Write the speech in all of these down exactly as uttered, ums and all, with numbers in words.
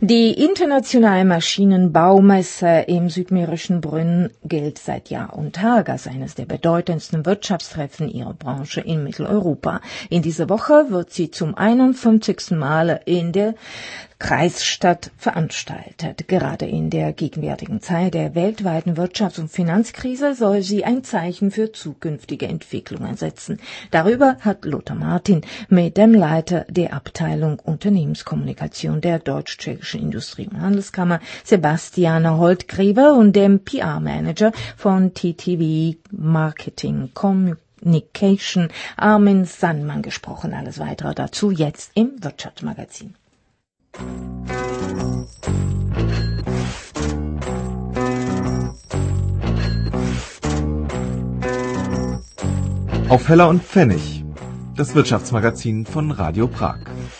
Die internationale Maschinenbaumesse im südmährischen Brünn gilt seit Jahr und Tag als eines der bedeutendsten Wirtschaftstreffen ihrer Branche in Mitteleuropa. In dieser Woche wird sie zum einundfünfzigsten Mal in der Kreisstadt veranstaltet. Gerade in der gegenwärtigen Zeit der weltweiten Wirtschafts- und Finanzkrise soll sie ein Zeichen für zukünftige Entwicklungen setzen. Darüber hat Lothar Martin mit dem Leiter der Abteilung Unternehmenskommunikation der Deutsch-Tschechischen Industrie- und Handelskammer, Sebastian Holtgräber, und dem P R-Manager von T T V Marketing Communication, Armin Sandmann, gesprochen. Alles weitere dazu jetzt im Wirtschaftsmagazin. Auf Heller und Pfennig, das Wirtschaftsmagazin von Radio Prag.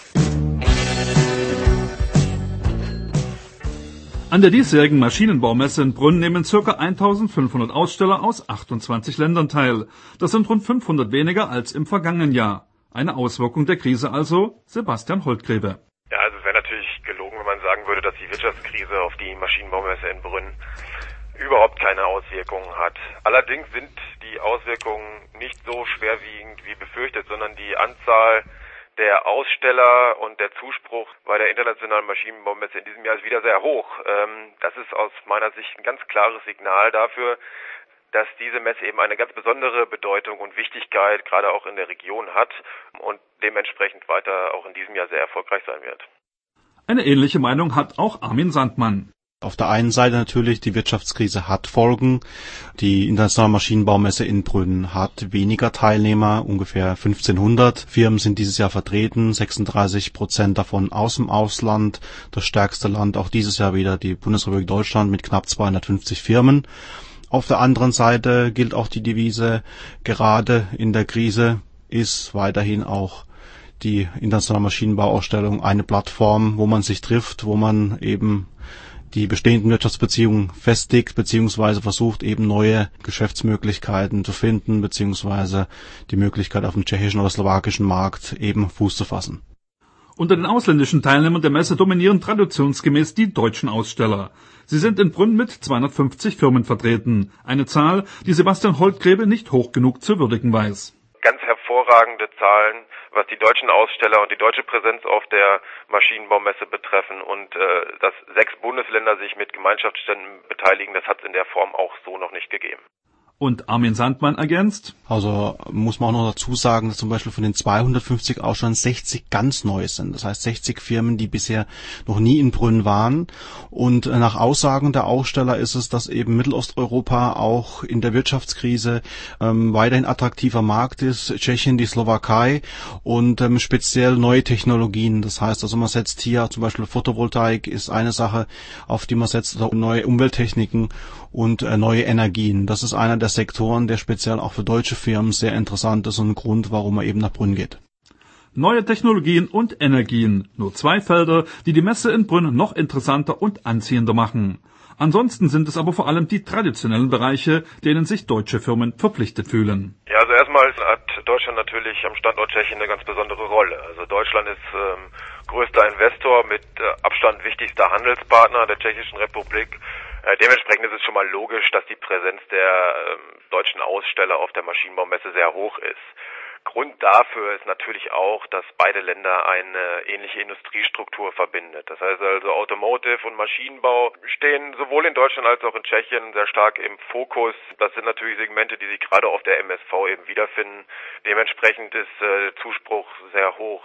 An der diesjährigen Maschinenbaumesse in Brünn nehmen ca. eintausendfünfhundert Aussteller aus achtundzwanzig Ländern teil. Das sind rund fünfhundert weniger als im vergangenen Jahr. Eine Auswirkung der Krise also, Sebastian Holtgräber. Ja, also es wäre natürlich gelogen, wenn man sagen würde, dass die Wirtschaftskrise auf die Maschinenbaumesse in Brünn überhaupt keine Auswirkungen hat. Allerdings sind die Auswirkungen nicht so schwerwiegend wie befürchtet, sondern die Anzahl der Aussteller und der Zuspruch bei der internationalen Maschinenbaumesse in diesem Jahr ist wieder sehr hoch. Das ist aus meiner Sicht ein ganz klares Signal dafür, dass diese Messe eben eine ganz besondere Bedeutung und Wichtigkeit gerade auch in der Region hat und dementsprechend weiter auch in diesem Jahr sehr erfolgreich sein wird. Eine ähnliche Meinung hat auch Armin Sandmann. Auf der einen Seite natürlich, die Wirtschaftskrise hat Folgen. Die internationale Maschinenbaumesse in Brünn hat weniger Teilnehmer, ungefähr fünfzehnhundert Firmen sind dieses Jahr vertreten, sechsunddreißig Prozent davon aus dem Ausland. Das stärkste Land auch dieses Jahr wieder die Bundesrepublik Deutschland mit knapp zweihundertfünfzig Firmen. Auf der anderen Seite gilt auch die Devise, gerade in der Krise ist weiterhin auch die internationale Maschinenbauausstellung eine Plattform, wo man sich trifft, wo man eben die bestehenden Wirtschaftsbeziehungen festigt, beziehungsweise versucht eben neue Geschäftsmöglichkeiten zu finden, beziehungsweise die Möglichkeit auf dem tschechischen oder slowakischen Markt eben Fuß zu fassen. Unter den ausländischen Teilnehmern der Messe dominieren traditionsgemäß die deutschen Aussteller. Sie sind in Brünn mit zweihundertfünfzig Firmen vertreten. Eine Zahl, die Sebastian Holtgräber nicht hoch genug zu würdigen weiß. Ganz hervorragende Zahlen, was die deutschen Aussteller und die deutsche Präsenz auf der Maschinenbaumesse betreffen. Und äh, dass sechs Bundesländer sich mit Gemeinschaftsständen beteiligen, das hat es in der Form auch so noch nicht gegeben. Und Armin Sandmann ergänzt: Also muss man auch noch dazu sagen, dass zum Beispiel von den zweihundertfünfzig Ausstellern sechzig ganz neu sind. Das heißt sechzig Firmen, die bisher noch nie in Brünn waren. Und nach Aussagen der Aussteller ist es, dass eben Mittelosteuropa auch in der Wirtschaftskrise ähm, weiterhin attraktiver Markt ist. Tschechien, die Slowakei und ähm, speziell neue Technologien. Das heißt also, man setzt hier zum Beispiel Photovoltaik ist eine Sache, auf die man setzt, also neue Umwelttechniken und äh, neue Energien. Das ist einer der Sektoren, der speziell auch für deutsche Firmen sehr interessant ist und ein Grund, warum man eben nach Brünn geht. Neue Technologien und Energien, nur zwei Felder, die die Messe in Brünn noch interessanter und anziehender machen. Ansonsten sind es aber vor allem die traditionellen Bereiche, denen sich deutsche Firmen verpflichtet fühlen. Ja, also erstmal hat Deutschland natürlich am Standort Tschechien eine ganz besondere Rolle. Also Deutschland ist ähm, größter Investor, mit äh, Abstand wichtigster Handelspartner der Tschechischen Republik. Äh, dementsprechend ist es schon mal logisch, dass die Präsenz der ähm, deutschen Aussteller auf der Maschinenbaumesse sehr hoch ist. Grund dafür ist natürlich auch, dass beide Länder eine ähnliche Industriestruktur verbindet. Das heißt also, Automotive und Maschinenbau stehen sowohl in Deutschland als auch in Tschechien sehr stark im Fokus. Das sind natürlich Segmente, die sich gerade auf der M S V eben wiederfinden. Dementsprechend ist äh, der Zuspruch sehr hoch.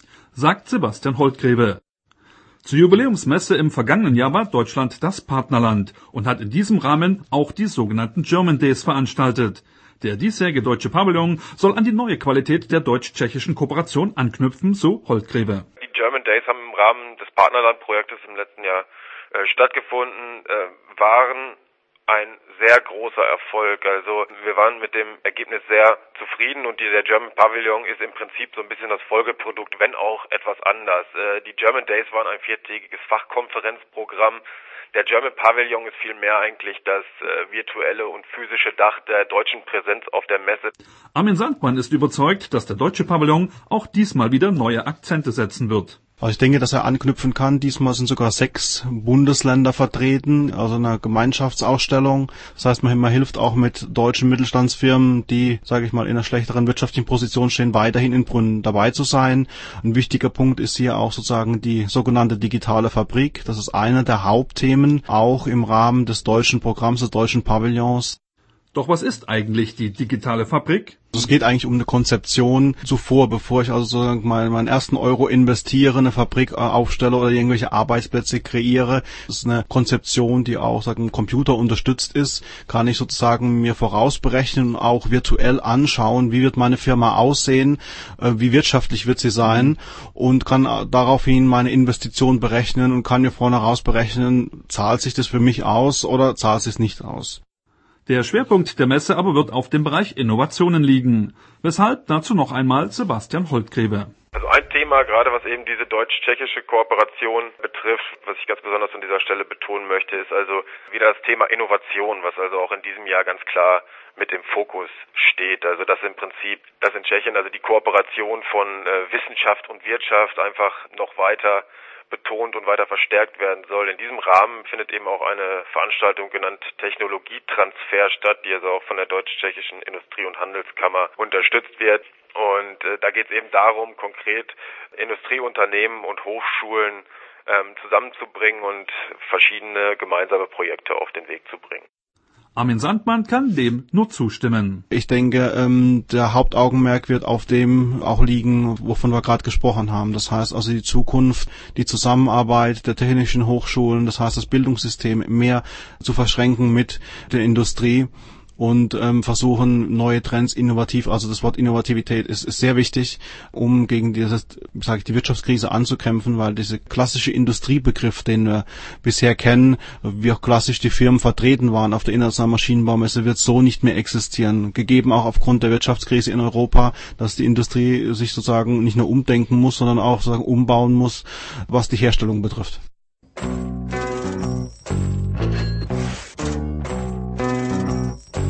Sagt Sebastian Holtgräber. Zur Jubiläumsmesse im vergangenen Jahr war Deutschland das Partnerland und hat in diesem Rahmen auch die sogenannten German Days veranstaltet. Der diesjährige deutsche Pavillon soll an die neue Qualität der deutsch-tschechischen Kooperation anknüpfen, so Holtgräber. Die German Days haben im Rahmen des Partnerlandprojektes im letzten Jahr äh, stattgefunden, äh, waren ein sehr großer Erfolg. Also wir waren mit dem Ergebnis sehr zufrieden und der German Pavillon ist im Prinzip so ein bisschen das Folgeprodukt, wenn auch etwas anders. Die German Days waren ein viertägiges Fachkonferenzprogramm. Der German Pavillon ist vielmehr eigentlich das virtuelle und physische Dach der deutschen Präsenz auf der Messe. Armin Sandmann ist überzeugt, dass der deutsche Pavillon auch diesmal wieder neue Akzente setzen wird. Also ich denke, dass er anknüpfen kann. Diesmal sind sogar sechs Bundesländer vertreten, also eine Gemeinschaftsausstellung. Das heißt, man, man hilft auch mit deutschen Mittelstandsfirmen, die, sage ich mal, in einer schlechteren wirtschaftlichen Position stehen, weiterhin in Brünn dabei zu sein. Ein wichtiger Punkt ist hier auch sozusagen die sogenannte digitale Fabrik. Das ist einer der Hauptthemen, auch im Rahmen des deutschen Programms, des deutschen Pavillons. Doch was ist eigentlich die digitale Fabrik? Es geht eigentlich um eine Konzeption zuvor, bevor ich also sozusagen mal meinen ersten Euro investiere, eine Fabrik aufstelle oder irgendwelche Arbeitsplätze kreiere. Das ist eine Konzeption, die auch sagen Computer unterstützt ist. Kann ich sozusagen mir vorausberechnen und auch virtuell anschauen, wie wird meine Firma aussehen, wie wirtschaftlich wird sie sein und kann daraufhin meine Investition berechnen und kann mir vornherein berechnen, zahlt sich das für mich aus oder zahlt es sich nicht aus. Der Schwerpunkt der Messe aber wird auf dem Bereich Innovationen liegen. Weshalb dazu noch einmal Sebastian Holtgrebe. Also ein Thema, gerade was eben diese deutsch-tschechische Kooperation betrifft, was ich ganz besonders an dieser Stelle betonen möchte, ist also wieder das Thema Innovation, was also auch in diesem Jahr ganz klar mit im Fokus steht. Also dass im Prinzip, dass in Tschechien also die Kooperation von äh, Wissenschaft und Wirtschaft einfach noch weiter betont und weiter verstärkt werden soll. In diesem Rahmen findet eben auch eine Veranstaltung genannt Technologietransfer statt, die also auch von der deutsch-tschechischen Industrie- und Handelskammer unterstützt wird. Und äh, da geht es eben darum, konkret Industrieunternehmen und Hochschulen ähm, zusammenzubringen und verschiedene gemeinsame Projekte auf den Weg zu bringen. Armin Sandmann kann dem nur zustimmen. Ich denke, ähm, der Hauptaugenmerk wird auf dem auch liegen, wovon wir gerade gesprochen haben. Das heißt also die Zukunft, die Zusammenarbeit der technischen Hochschulen, das heißt das Bildungssystem mehr zu verschränken mit der Industrie und ähm, versuchen neue Trends innovativ, also das Wort Innovativität ist, ist sehr wichtig, um gegen dieses, sage ich, die Wirtschaftskrise anzukämpfen, weil dieser klassische Industriebegriff, den wir bisher kennen, wie auch klassisch die Firmen vertreten waren auf der internationalen Maschinenbaumesse, wird so nicht mehr existieren. Gegeben auch aufgrund der Wirtschaftskrise in Europa, dass die Industrie sich sozusagen nicht nur umdenken muss, sondern auch sozusagen umbauen muss, was die Herstellung betrifft.